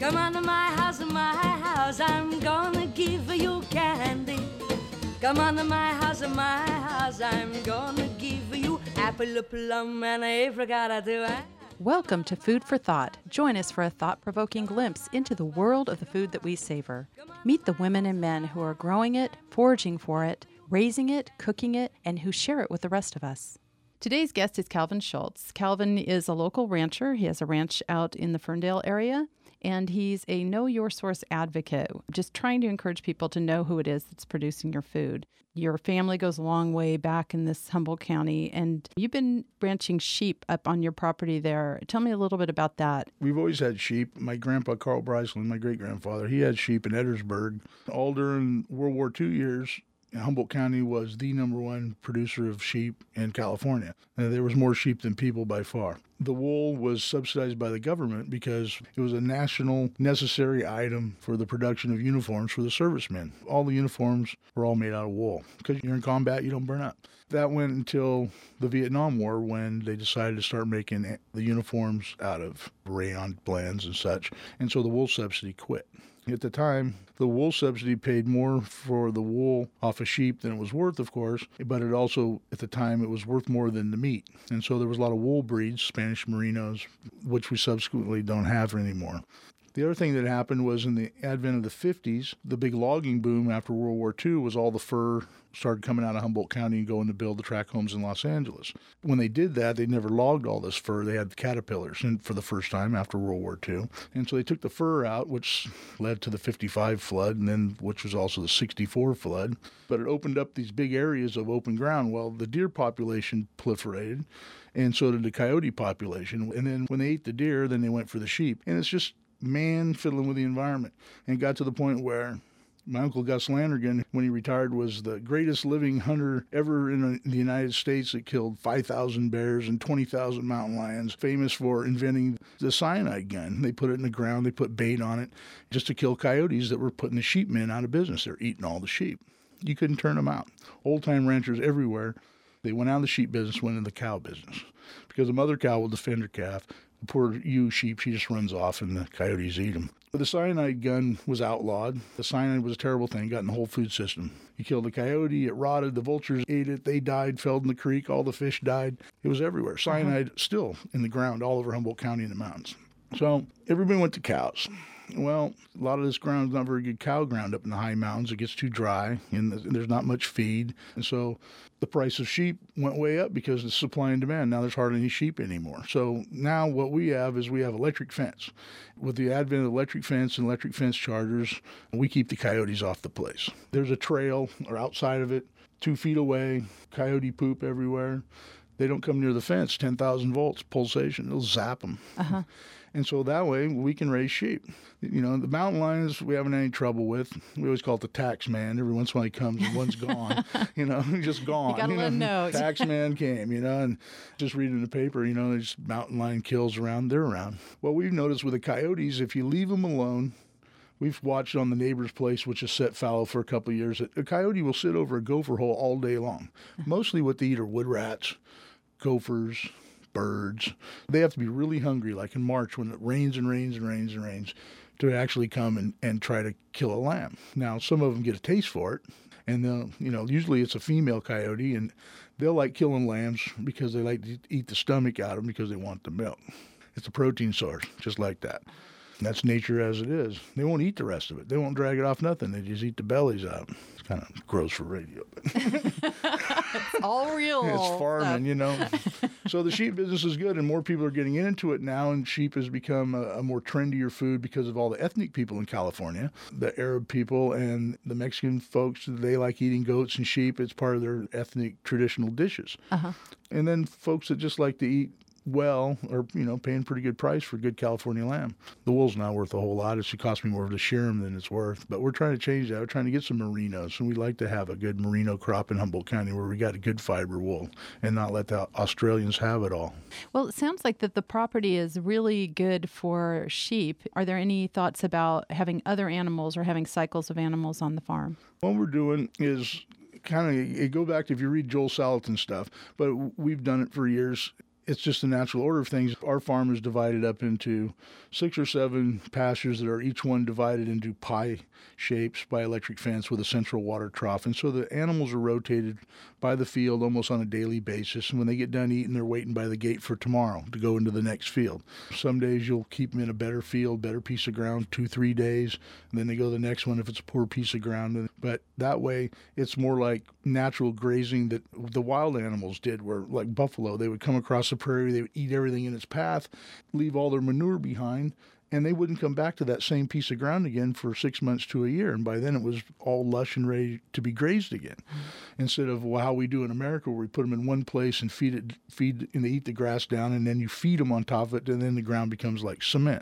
Come on to my house, I'm gonna give you candy. Come on to my house, I'm gonna give you apple, plum, and apricot too. Welcome to Food for Thought. Join us for a thought-provoking glimpse into the world of the food that we savor. Meet the women and men who are growing it, foraging for it, raising it, cooking it, and who share it with the rest of us. Today's guest is Calvin Schultz. Calvin is a local rancher. He has a ranch out in the Ferndale area, and he's a Know Your Source advocate, just trying to encourage people to know who it is that's producing your food. Your family goes a long way back in this Humboldt County, and you've been ranching sheep up on your property there. Tell me a little bit about that. We've always had sheep. My grandpa, Carl Bryceland, my great-grandfather, he had sheep in Edwardsburg. All during World War II years, Humboldt County was the number one producer of sheep in California. And there was more sheep than people by far. The wool was subsidized by the government because it was a national necessary item for the production of uniforms for the servicemen. All the uniforms were all made out of wool. Because you're in combat, you don't burn up. That went until the Vietnam War when they decided to start making the uniforms out of rayon blends and such. And so the wool subsidy quit. At the time, the wool subsidy paid more for the wool off a sheep than it was worth, of course, but it also, at the time, it was worth more than the meat. And so there was a lot of wool breeds, Spanish Merinos, which we subsequently don't have anymore. The other thing that happened was in the advent of the 50s, the big logging boom after World War II was all the fur started coming out of Humboldt County and going to build the tract homes in Los Angeles. When they did that, they never logged all this fur. They had caterpillars for the first time after World War II. And so they took the fur out, which led to the 55 flood, and then which was also the 64 flood. But it opened up these big areas of open ground. Well, the deer population proliferated, and so did the coyote population. And then when they ate the deer, then they went for the sheep. And it's just man fiddling with the environment, and got to the point where my uncle Gus Landergan, when he retired, was the greatest living hunter ever in the United States that killed 5,000 bears and 20,000 mountain lions, famous for inventing the cyanide gun. They put it in the ground, they put bait on it just to kill coyotes that were putting the sheepmen out of business. They're eating all the sheep. You couldn't turn them out. Old-time ranchers everywhere, they went out of the sheep business, went into the cow business, because a mother cow will defend her calf. The poor ewe sheep, she just runs off and the coyotes eat them. But the cyanide gun was outlawed. The cyanide was a terrible thing, got in the whole food system. You killed the coyote, it rotted, the vultures ate it, they died, fell in the creek, all the fish died. It was everywhere. Cyanide still in the ground all over Humboldt County in the mountains. So everybody went to cows. Well, a lot of this ground is not very good cow ground up in the high mountains. It gets too dry, and there's not much feed. And so the price of sheep went way up because of supply and demand. Now there's hardly any sheep anymore. So now what we have is we have electric fence. With the advent of electric fence and electric fence chargers, we keep the coyotes off the place. There's a trail or outside of it, 2 feet away, coyote poop everywhere. They don't come near the fence, 10,000 volts, pulsation. It'll zap them. Uh-huh. And so that way we can raise sheep. You know, the mountain lions we haven't had any trouble with. We always call it the tax man. Every once in a while he comes and one's gone. Just gone. You got to let him know. Tax man came, and just reading the paper, there's mountain lion kills around. They're around. Well, we've noticed with the coyotes, if you leave them alone, we've watched on the neighbor's place, which is set fallow for a couple of years, a coyote will sit over a gopher hole all day long. Mostly what they eat are wood rats, gophers, birds. They have to be really hungry, like in March when it rains and rains and rains and rains, to actually come and try to kill a lamb. Now, some of them get a taste for it, and they'll, usually it's a female coyote, and they'll like killing lambs because they like to eat the stomach out of them because they want the milk. It's a protein source, just like that. That's nature as it is. They won't eat the rest of it. They won't drag it off nothing. They just eat the bellies out. It's kind of gross for radio. But it's all real. It's farming, So the sheep business is good, and more people are getting into it now, and sheep has become a more trendier food because of all the ethnic people in California. The Arab people and the Mexican folks, they like eating goats and sheep. It's part of their ethnic traditional dishes. Uh-huh. And then folks that just like to eat well, or, paying pretty good price for good California lamb. The wool's not worth a whole lot. It should cost me more to shear them than it's worth. But we're trying to change that. We're trying to get some merinos, and we like to have a good merino crop in Humboldt County where we got a good fiber wool and not let the Australians have it all. Well, it sounds like that the property is really good for sheep. Are there any thoughts about having other animals or having cycles of animals on the farm? What we're doing is kind of, go back to if you read Joel Salatin's stuff, but we've done it for years, it's just the natural order of things. Our farm is divided up into 6 or 7 pastures that are each one divided into pie shapes by electric fence with a central water trough. And so the animals are rotated by the field almost on a daily basis. And when they get done eating, they're waiting by the gate for tomorrow to go into the next field. Some days you'll keep them in a better field, better piece of ground, 2-3 days, and then they go to the next one if it's a poor piece of ground. But that way, it's more like natural grazing that the wild animals did, where like buffalo, they would come across the prairie, they would eat everything in its path, leave all their manure behind, and they wouldn't come back to that same piece of ground again for 6 months to a year. And by then it was all lush and ready to be grazed again. Instead of how we do in America, where we put them in one place and feed and they eat the grass down, and then you feed them on top of it, and then the ground becomes like cement.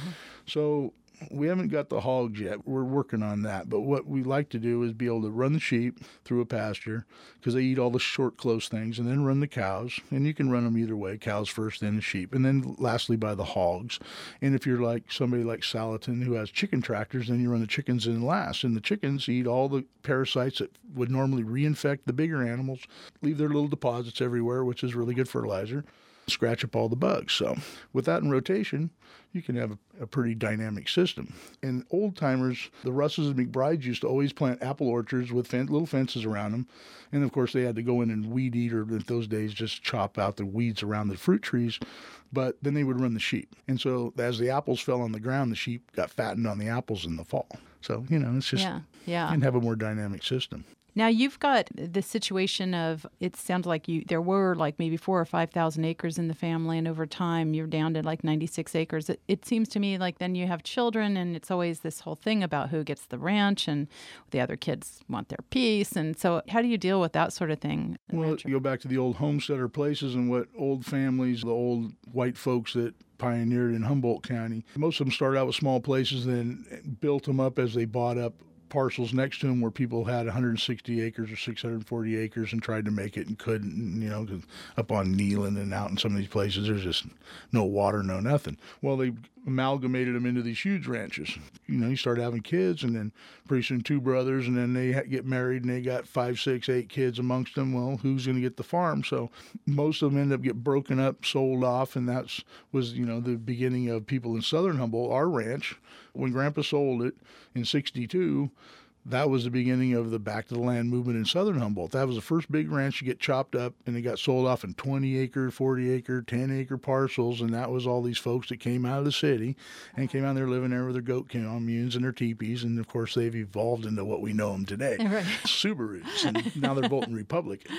So we haven't got the hogs yet. We're working on that. But what we like to do is be able to run the sheep through a pasture, because they eat all the short, close things, and then run the cows. And you can run them either way, cows first, then the sheep. And then lastly by the hogs. And if you're like somebody like Salatin who has chicken tractors, then you run the chickens in last. And the chickens eat all the parasites that would normally reinfect the bigger animals, leave their little deposits everywhere, which is really good fertilizer, scratch up all the bugs. So with that in rotation, you can have a pretty dynamic system. And old timers, the Russes and McBrides used to always plant apple orchards with little fences around them. And of course, they had to go in and weed eat, or in those days, just chop out the weeds around the fruit trees. But then they would run the sheep. And so as the apples fell on the ground, the sheep got fattened on the apples in the fall. So, it's just, you can have a more dynamic system. Now, you've got the situation of, it sounds like there were like maybe 4,000 or 5,000 acres in the family, and over time you're down to like 96 acres. It seems to me like then you have children, and it's always this whole thing about who gets the ranch, and the other kids want their piece. And so how do you deal with that sort of thing? Well, you go back to the old homesteader places and what old families, the old white folks that pioneered in Humboldt County, most of them started out with small places, then built them up as they bought up parcels next to them where people had 160 acres or 640 acres and tried to make it and couldn't, 'cause up on Neelan and out in some of these places, there's just no water, no nothing. Well, they amalgamated them into these huge ranches. You start having kids, and then pretty soon 2 brothers, and then they get married, and they got 5, 6, 8 kids amongst them. Well, who's going to get the farm? So most of them end up get broken up, sold off, and was the beginning of people in southern Humboldt. Our ranch, when Grandpa sold it in 62, that was the beginning of the back to the land movement in southern Humboldt. That was the first big ranch to get chopped up, and it got sold off in 20-acre, 40-acre, 10-acre parcels, and that was all these folks that came out of the city and came out there living there with their goat communes and their teepees, and of course they've evolved into what we know them today. Right. Subarus, and now they're voting Republican.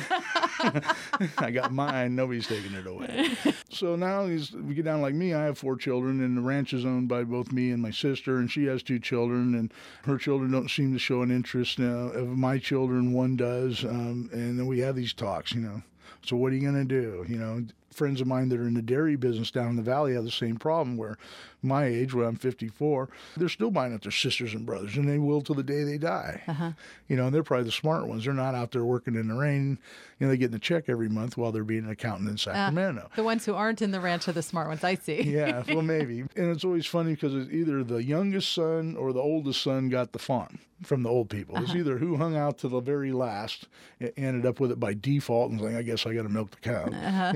I got mine, nobody's taking it away. So now we get down like me, I have 4 children, and the ranch is owned by both me and my sister, and she has 2 children, and her children don't seem to show an interest. Of my children, one does, and then we have these talks, So what are you going to do? Friends of mine that are in the dairy business down in the valley have the same problem, where my age, when I'm 54, they're still buying up their sisters and brothers, and they will till the day they die. And they're probably the smart ones. They're not out there working in the rain. They get the check every month while they're being an accountant in Sacramento. The ones who aren't in the ranch are the smart ones, I see. Yeah, well, maybe. And it's always funny because it's either the youngest son or the oldest son got the farm from the old people. It's either who hung out to the very last, ended up with it by default, and was like, I guess I got to milk the cow,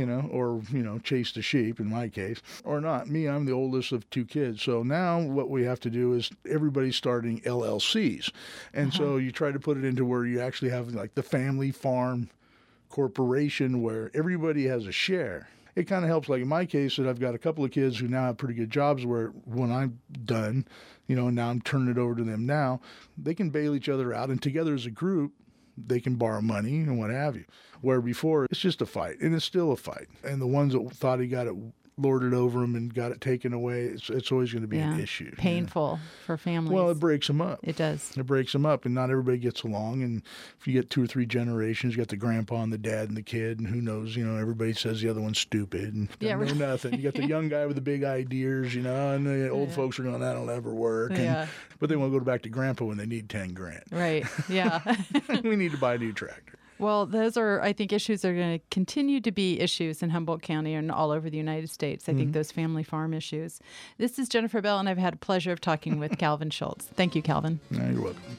or, chase the sheep in my case, or not. Me, I'm the oldest of 2 kids. So now what we have to do is everybody's starting LLCs. And so you try to put it into where you actually have like the family farm corporation where everybody has a share. It kind of helps, like in my case, that I've got a couple of kids who now have pretty good jobs where when I'm done, now I'm turning it over to them now, they can bail each other out, and together as a group, they can borrow money and what have you. Where before, it's just a fight, and it's still a fight. And the ones that thought he got it lorded over them and got it taken away, it's always going to be an issue. Painful for families. Well, it breaks them up. It does. It breaks them up, and not everybody gets along. And if you get 2 or 3 generations, you got the grandpa and the dad and the kid, and who knows, everybody says the other one's stupid and they know nothing. You got the young guy with the big ideas, and the old folks are going, that'll never work. But they want to go back to grandpa when they need $10,000. Right, yeah. We need to buy a new tractor. Well, those are, I think, issues that are going to continue to be issues in Humboldt County and all over the United States. I think those family farm issues. This is Jennifer Bell, and I've had a pleasure of talking with Calvin Schultz. Thank you, Calvin. No, you're welcome.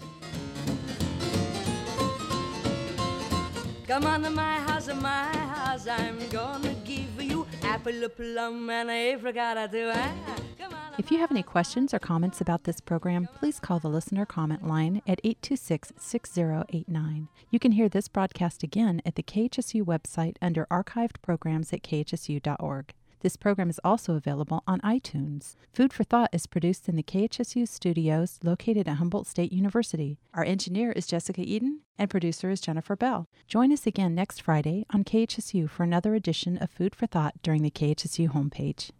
Come on to my house, I'm gonna give you apple, a plum, and a apricot or two. Come on. If you have any questions or comments about this program, please call the listener comment line at 826-6089. You can hear this broadcast again at the KHSU website under archived programs at khsu.org. This program is also available on iTunes. Food for Thought is produced in the KHSU studios located at Humboldt State University. Our engineer is Jessica Eden, and producer is Jennifer Bell. Join us again next Friday on KHSU for another edition of Food for Thought during the KHSU homepage.